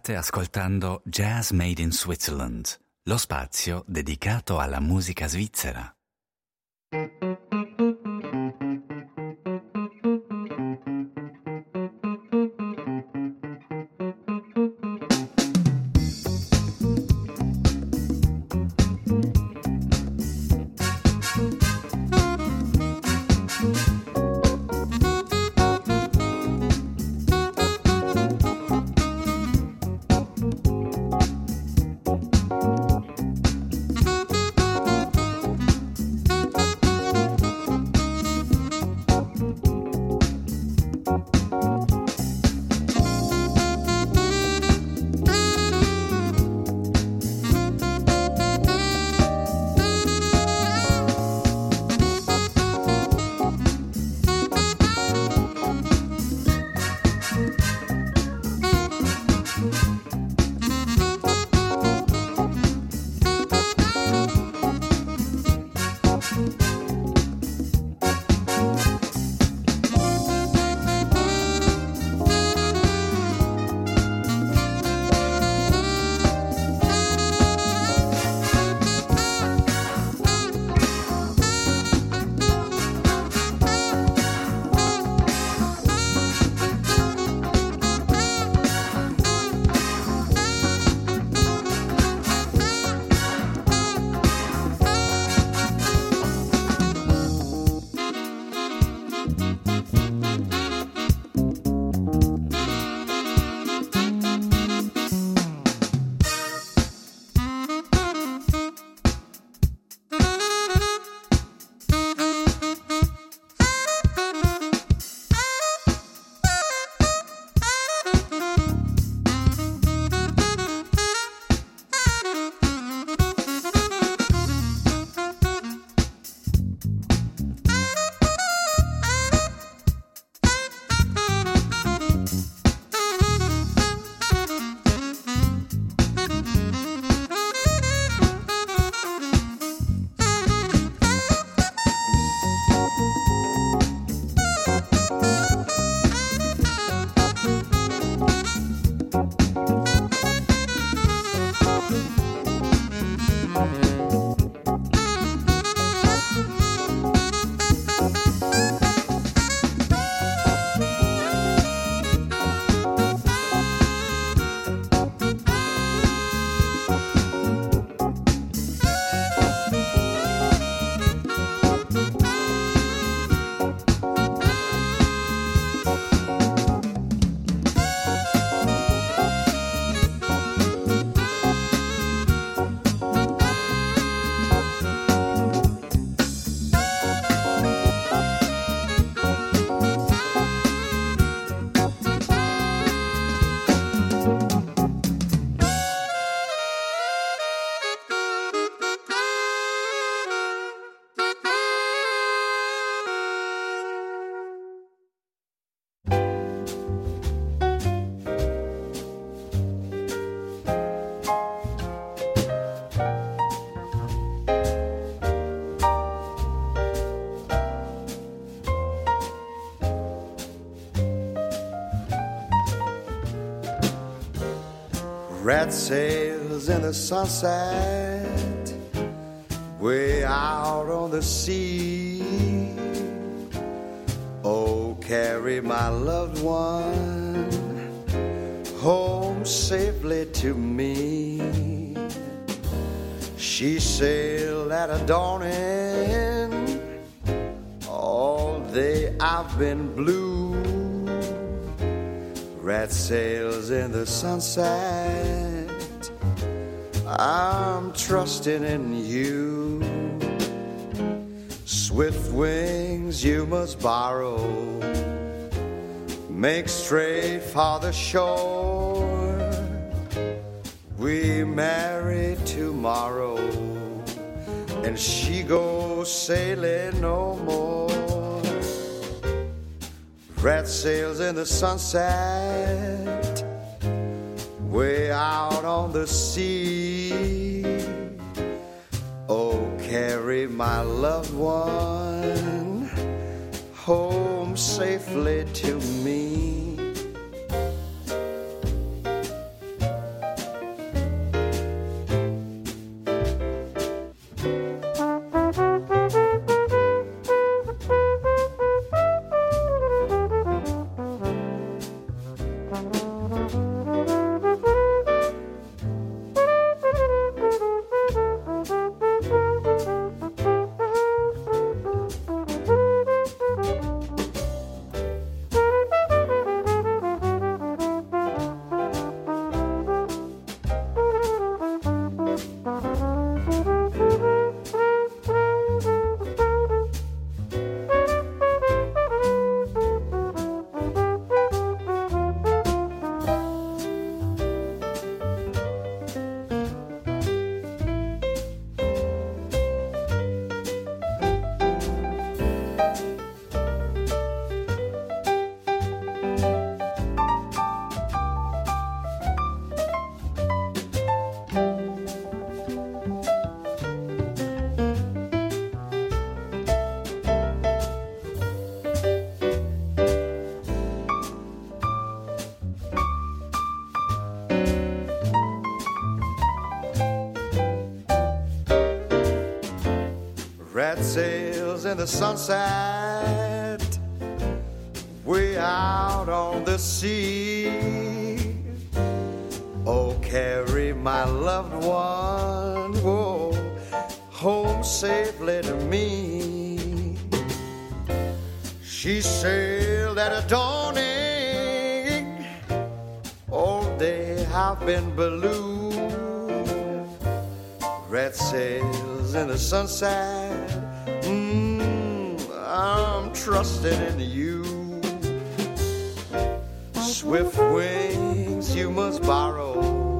State ascoltando Jazz Made in Switzerland, lo spazio dedicato alla musica svizzera. Red sails in the sunset, way out on the sea. Oh, carry my loved one home safely to me. She sailed at a dawning, all day I've been blue. Red sails in the sunset, I'm trusting in you. Swift wings you must borrow, make straight for the shore. We marry tomorrow, and she goes sailing no more. Red sails in the sunset, way out on the sea. Oh, carry my loved one home safely to me. red sails in the sunset, way out on the sea. Oh, carry my loved one, whoa, home safely to me. She sailed at a dawning, all day I've been blue. Red sails in the sunset, I'm trusting in you. Swift wings you must borrow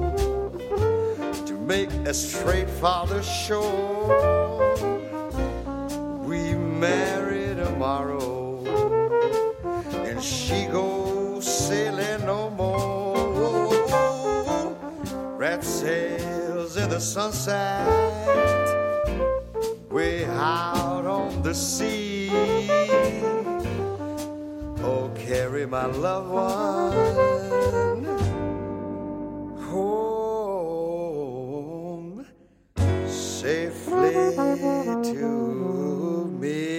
to make a straight for the shore. We marry tomorrow, and she goes sailing no more. Red sails in the sunset, way out on the sea. Oh, carry my loved one home safely to me.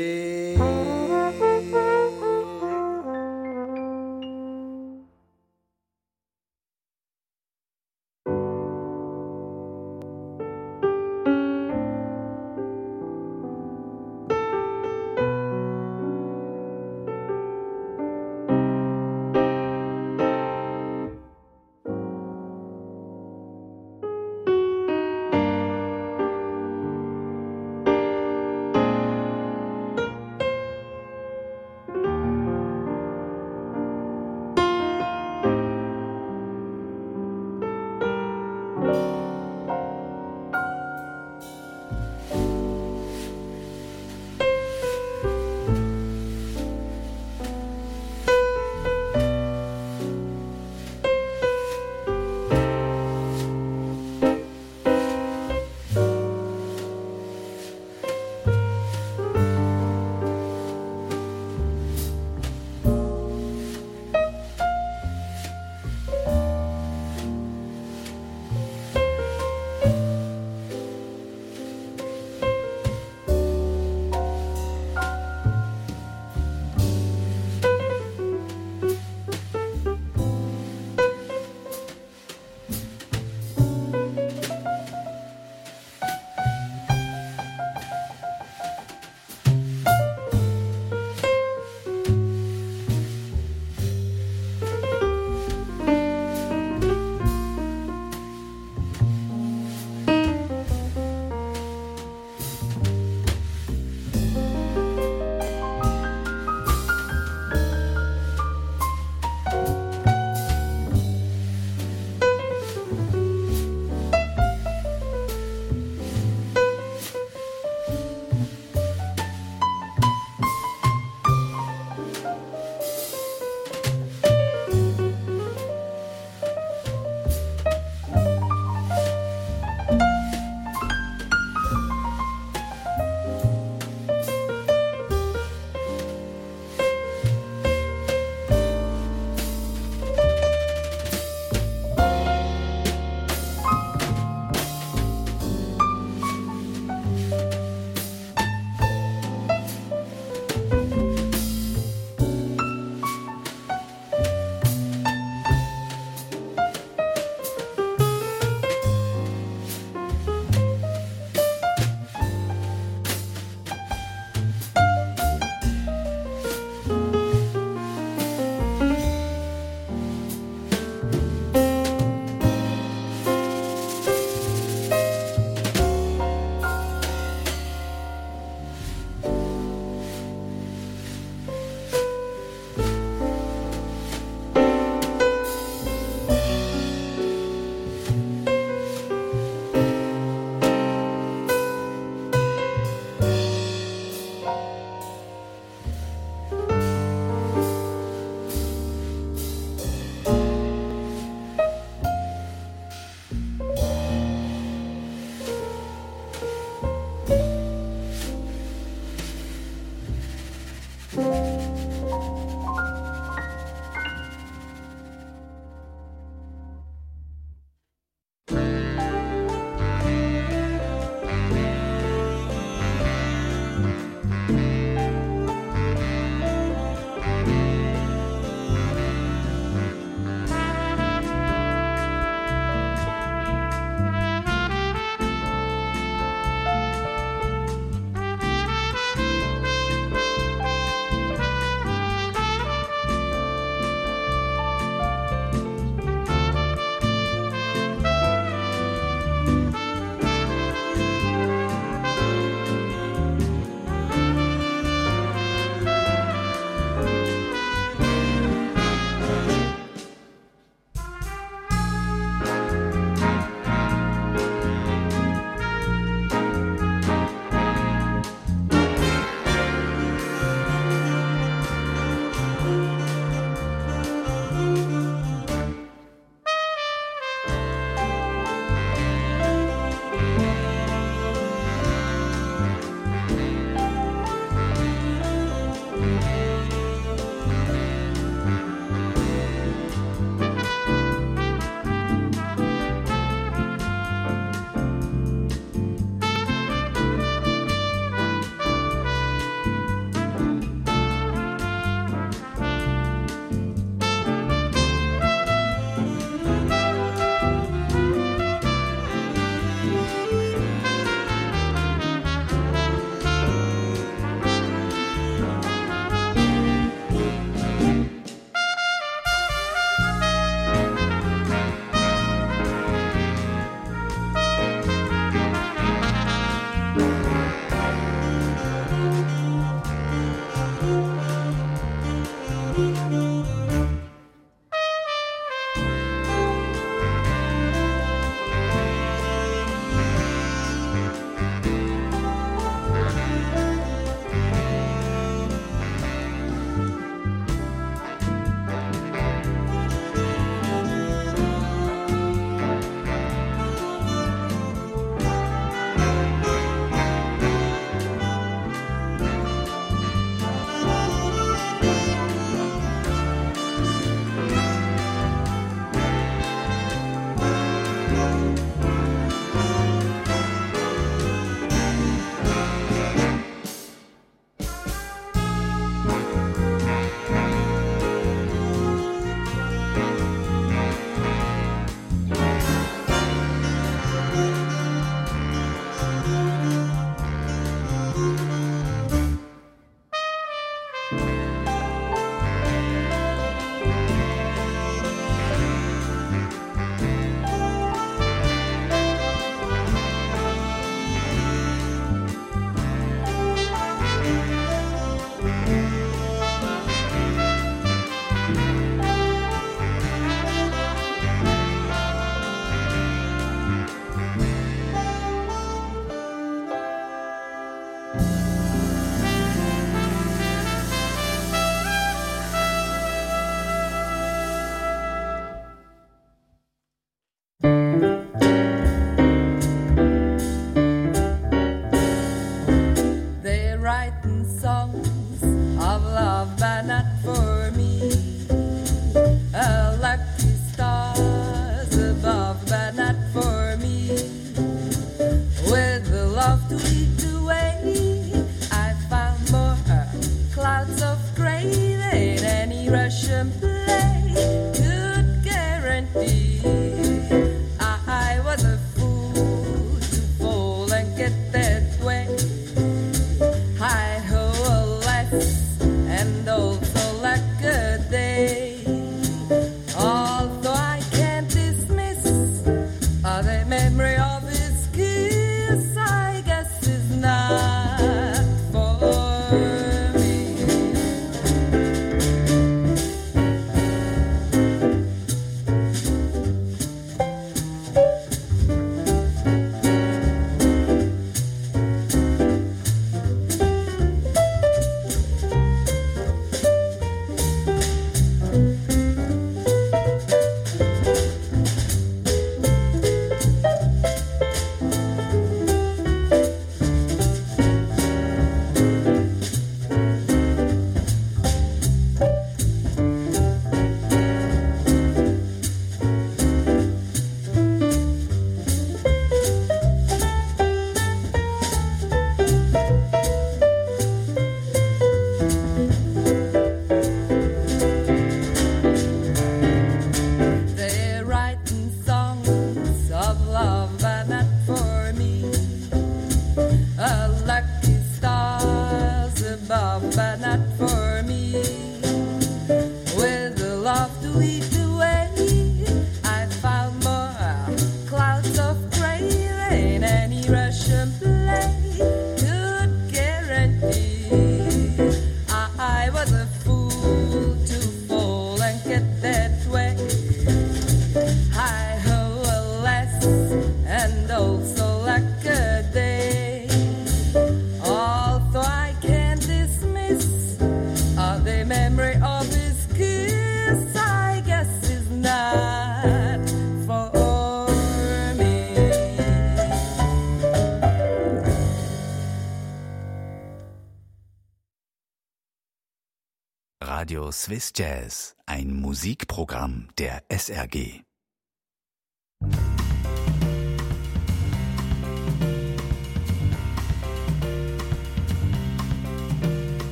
Radio Swiss Jazz, ein Musikprogramm der SRG.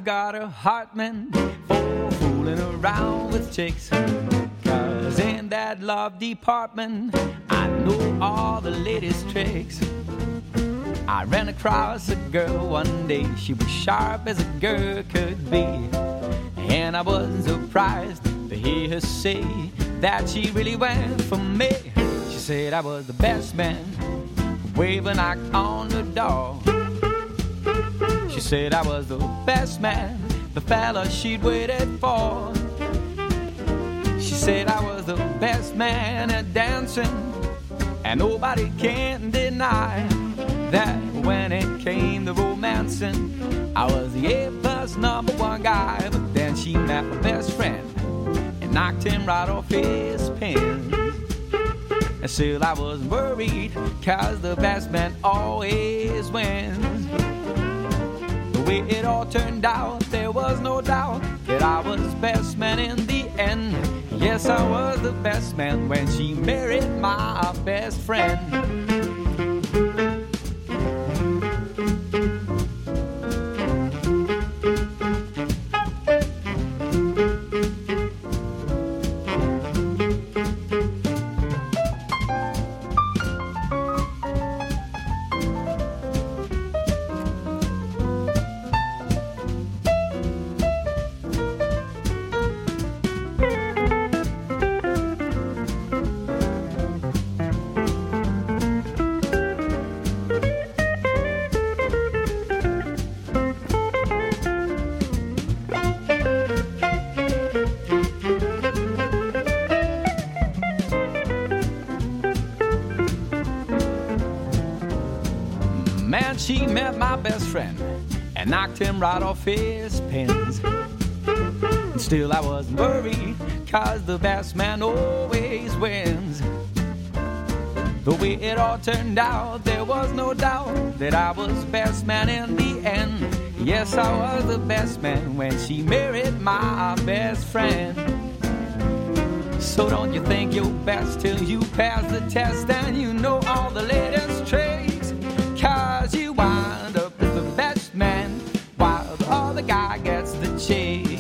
got a heart, man, for fooling around with chicks. 'Cause in that love department, I know all the latest tricks. I ran across a girl one day, she was sharp as a girl could be. And I wasn't surprised to hear her say that she really went for me. She said I was the best man, wave a knock on the door. She said I was the best man, the fella she'd waited for. She said I was the best man at dancing, and nobody can deny that when it came to romancing, I was the A-plus #1 guy. But then she met my best friend and knocked him right off his pins. And still I was worried, 'cause the best man always wins. The way it all turned out, there was no doubt that I was best man in the end. Yes, I was the best man when she married my best friend. Man, she met my best friend and knocked him right off his pins. And still I wasn't worried, 'cause the best man always wins. The way it all turned out, there was no doubt that I was best man in the end. Yes, I was the best man when she married my best friend. So don't you think you're best till you pass the test and you know all the latest tricks? 'Cause you wind up as the best man while the other guy gets the chicks.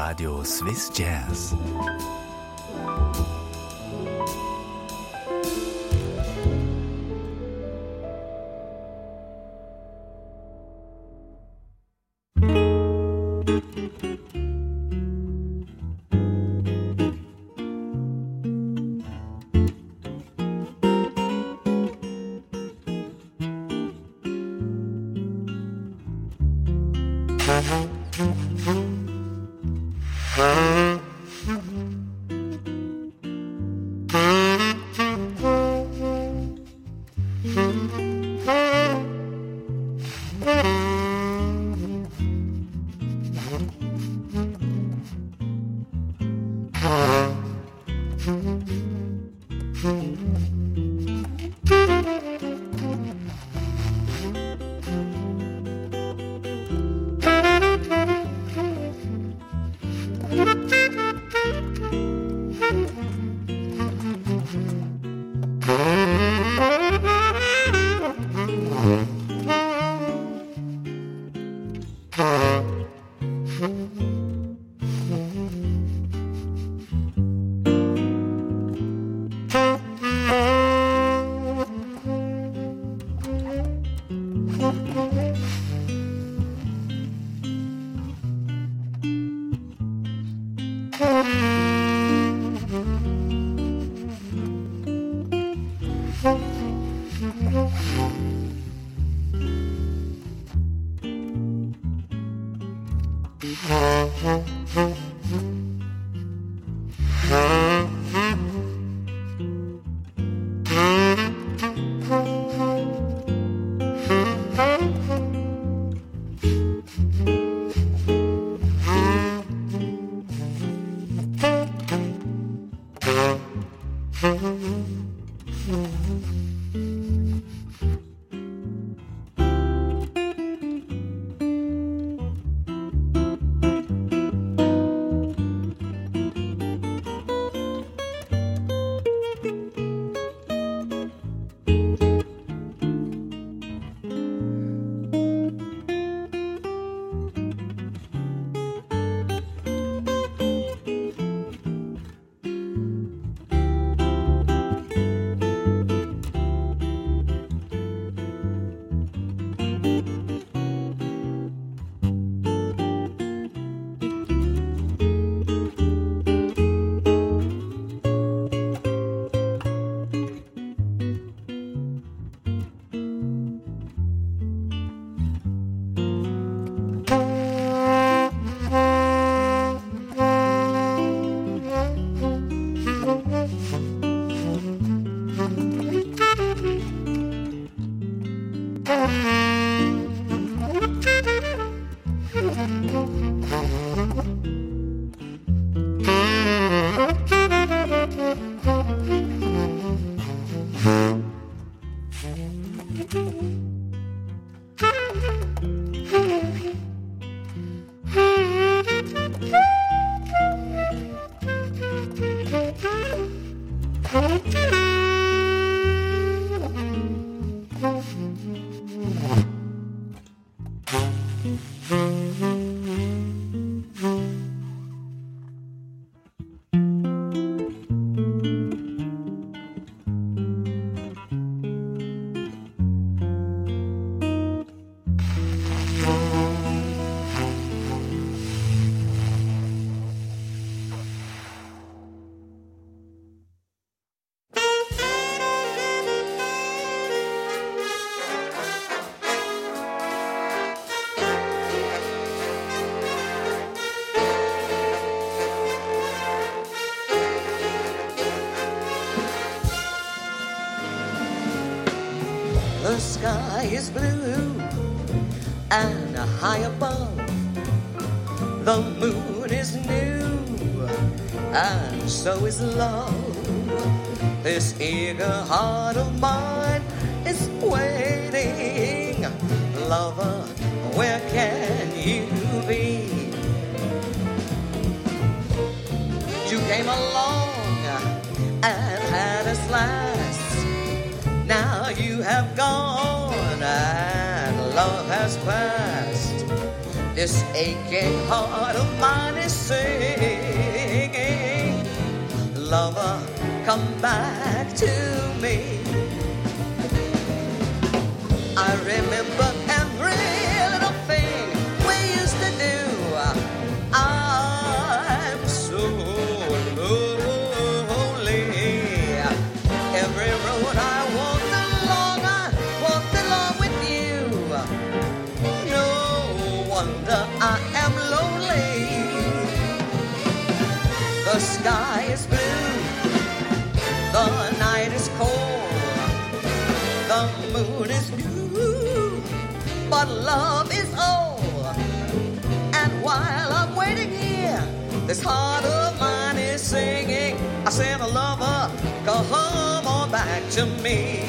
Radio Swiss Jazz. The sky is blue and high above. The moon is new and so is love. This eager heart of mine is waiting. Lover, where can you be? You came along and had us last. Now you have gone and love has passed. This aching heart of mine is singing, lover, come back to me. I remember every little thing we used to do. I'm so lonely. Every road I walked along with you. No wonder I am lonely. The sky is blue, the night is cold, the moon is new, but love is old. And while I'm waiting here, this heart of mine is singing. I said, lover, come on back to me.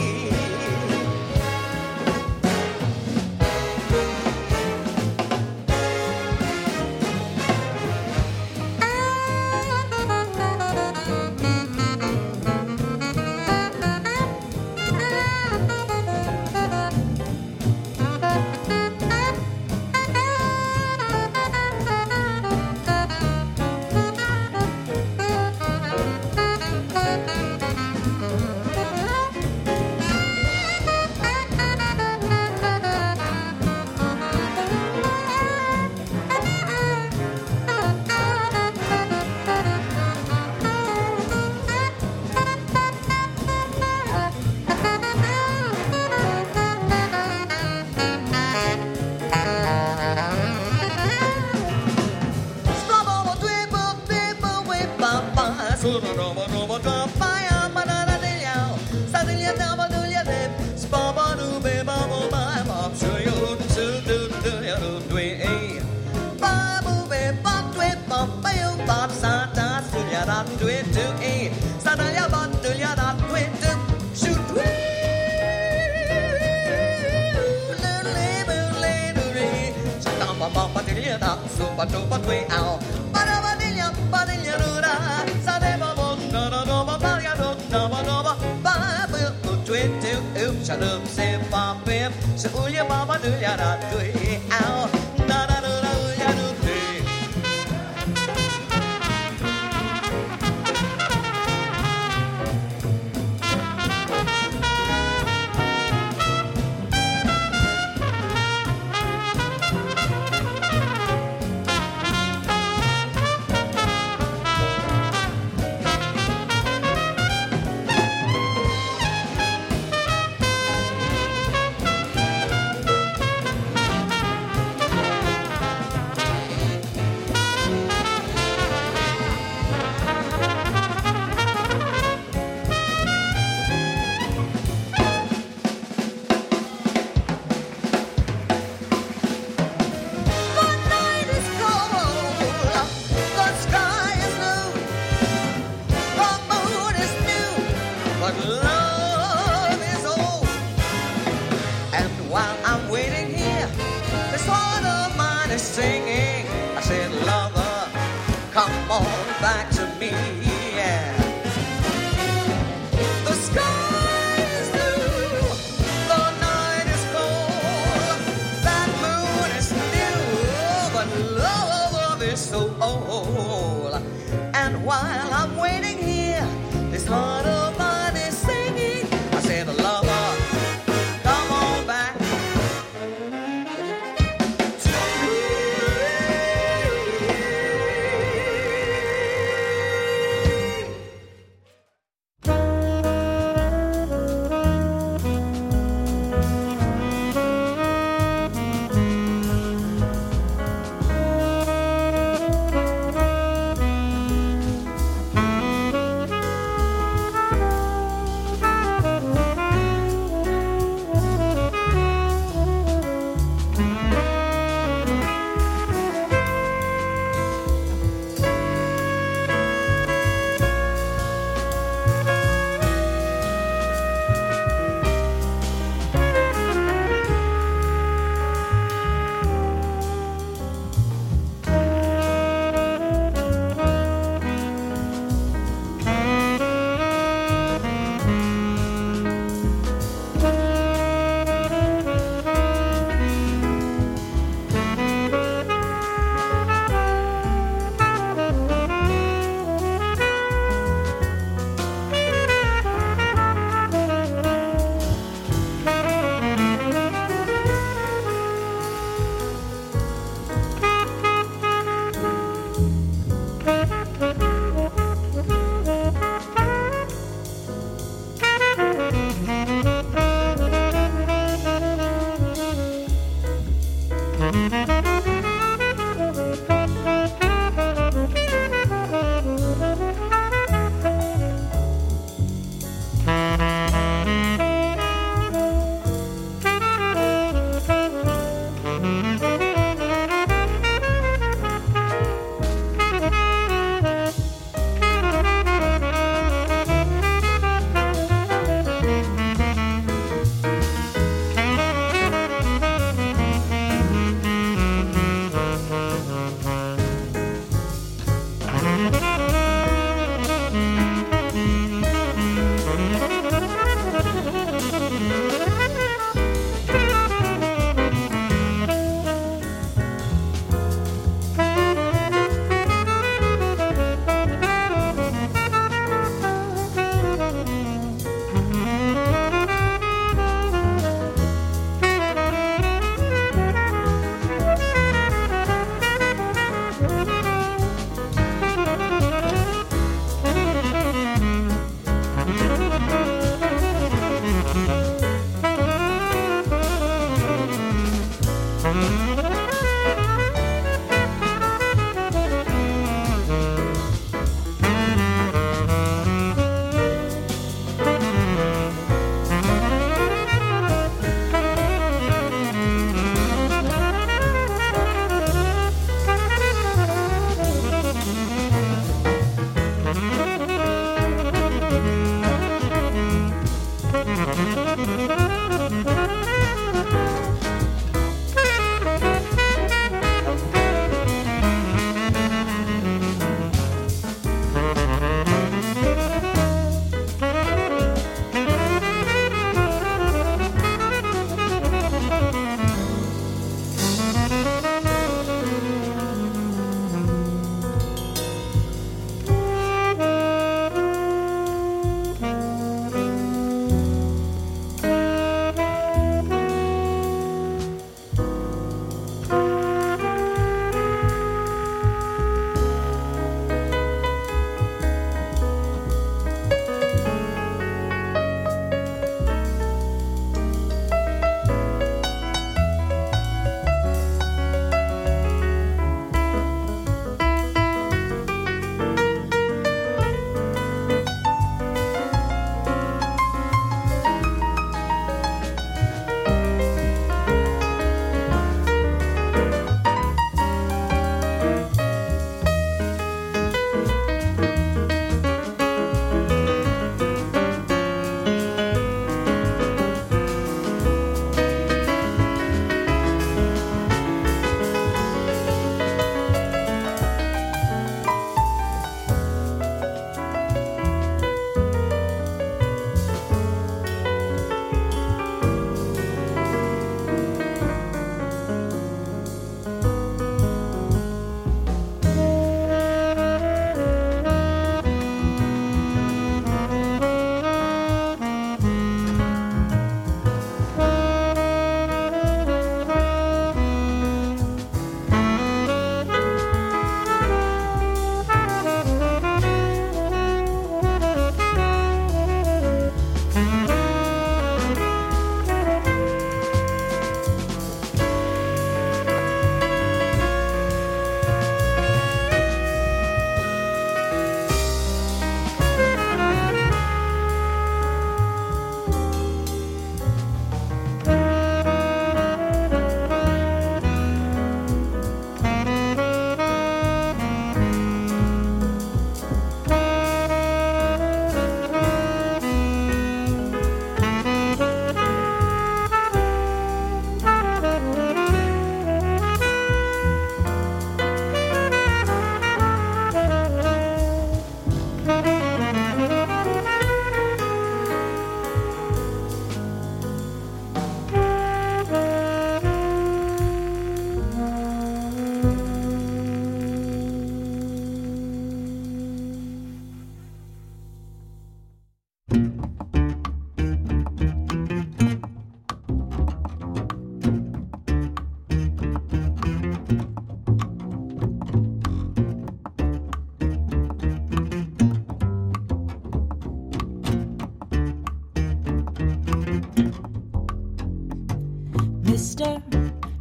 Mister,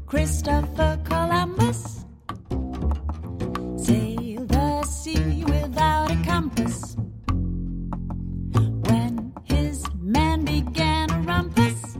Christopher Columbus sailed the sea without a compass. When his men began a rumpus,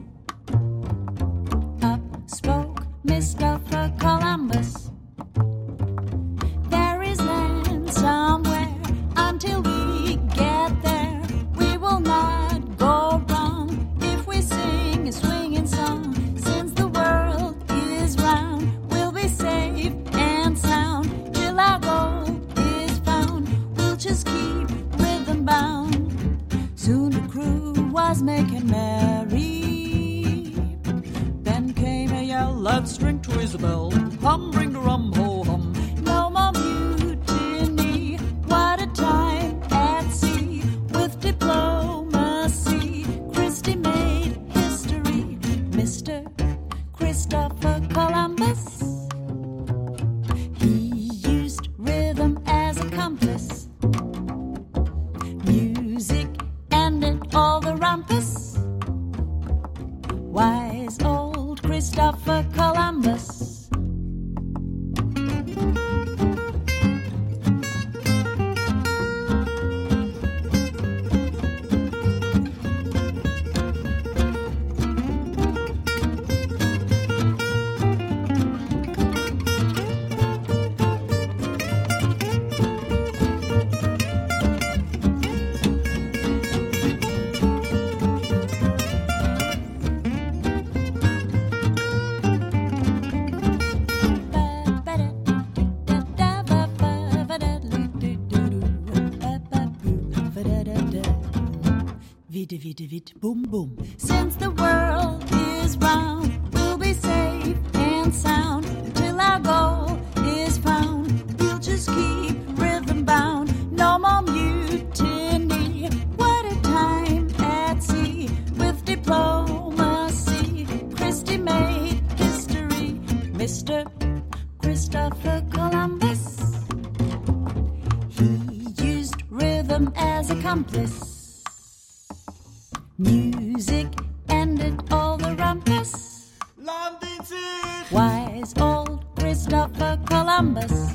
up spoke Christopher Columbus. There is land somewhere. Until we get there, we will not go wrong if we sing a swinging song. Since the world is round, we'll be safe and sound till our goal is found. We'll just keep rhythm bound. Soon the crew was making merry. Then came a yell, let's drink to Isabel. Hum, ring the rum, ho hum. No more mutiny. What a time at sea with diplomacy. Christie made history. Mr. Christopher Columbus. He used rhythm as a compass. Music ended all the rumpus. Wise old Christopher Columbus. Vid, boom, boom. Since the world is round, we'll be safe and sound till our goal is found. We'll just keep rhythm bound. No more mutiny. What a time at sea with diplomacy. Christie made history. Mr. Christopher Columbus. He used rhythm as accomplice. Music ended all the rumpus. Wise old Christopher Columbus.